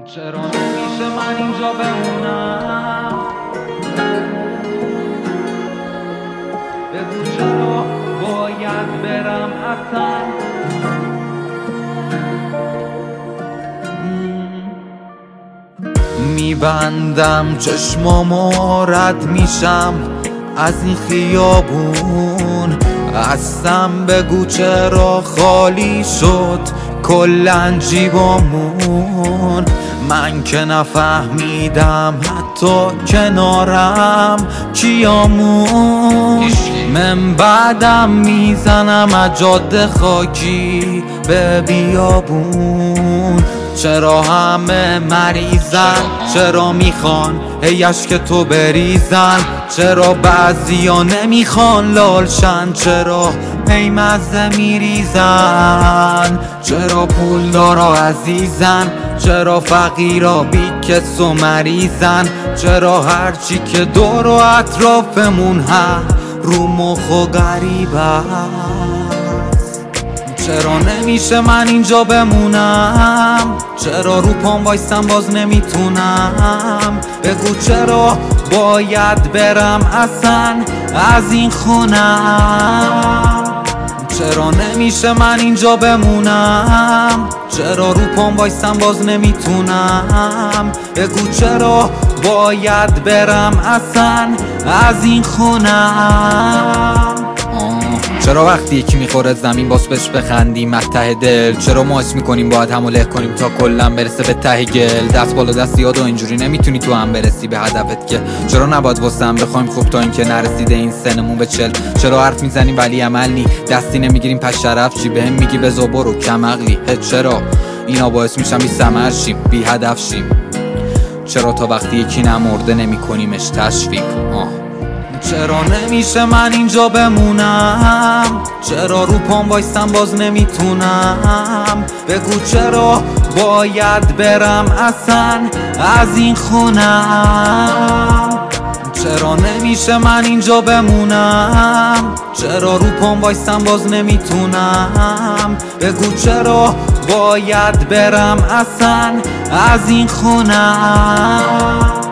چرا نمیشه من اینجا بمونم؟ بگو چرا باید برم اصلا؟ میبندم چشمامو رد میشم از این خیابون، هستم بگو چرا خالی شد کلن جیبامون. من که نفهمیدم حتی کنارم کیامون. من بعدم میزنم از جاده خاکی به بیابون. چرا همه مریضن؟ چرا میخوان هی اشک تو بریزن؟ چرا بعضیا نمیخوان لالشن؟ چرا هی مزه میریزن؟ چرا پولدارا عزیزن؟ چرا فقیرا بیکس و مریضن؟ چرا هرچی که دور و اطرافمون هست رو مخ و غریب است؟ چرا نمیشه من اینجا بمونم؟ چرا رو پام وایستم باز نمیتونم؟ بگو چرا باید برم اصلا از این خونم؟ چرا نمیشه من اینجا بمونم؟ چرا رو پام وایستم باز نمیتونم؟ بگو چرا باید برم اصلا از این خونم؟ چرا وقتی یکی میخوره زمین باز بهش بخندیم از ته دل؟ چرا ما اسم میکنیم باید همو له کنیم تا کلن برسه به ته گل؟ دست بالا دست یاد و اینجوری نمیتونی تو هم برسی به هدفت که. چرا نباید واسه هم بخوایم خوب تا اینکه نرسیده این سنمون به 40؟ چرا حرف میزنیم ولی عمل نی؟ دستی نمیگیریم پس شرف چی؟ بهم میگی بزا برو کم عقلی؟ چرا اینا باعث میشن بی ثمر شیم بی هدف شیم؟ چرا تا وقتی یکی نمرده نمیکنیمش تشویق؟ چرا نمیشه من اینجا بمونم؟ چرا رو پام وایستم باز نمیتونم؟ بگو چرا باید برم اصلا از این خونم؟ چرا نمیشه من اینجا بمونم؟ چرا رو پام وایستم باز نمیتونم؟ بگو چرا باید برم اصلا از این خونم؟